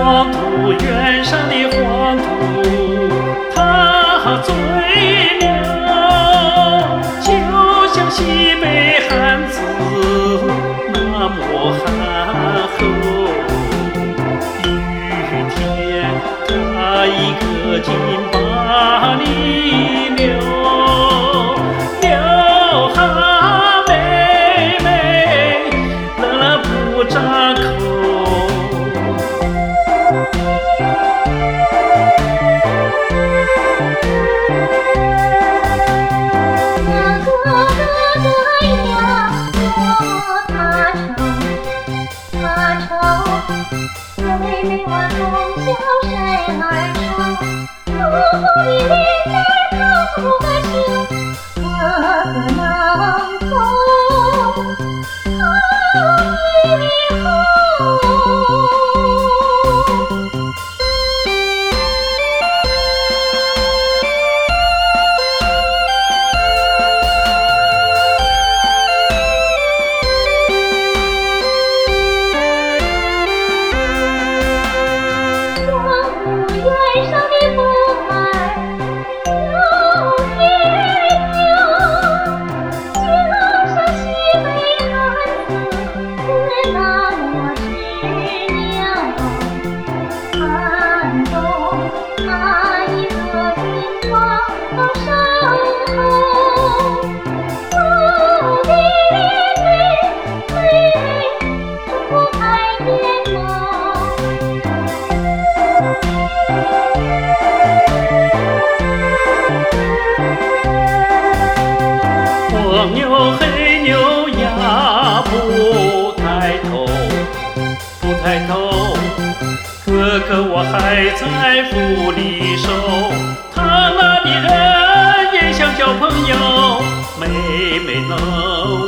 黄土原上的黄土，它最美，就像西北汉子那么憨厚。雨天它一个劲把你撩，撩哈妹妹，乐了不张口。 妹妹我从小生儿少，如果你脸蛋胖如个熊，我可能够爱你好。原上的风儿有点飘，就像西北汉子那么执拗。寒冬它一个劲往上头，我的妹妹不开眼眸。 黄牛黑牛呀，不抬头，不抬头，哥哥我还在府里守，他那的人也想交朋友，妹妹能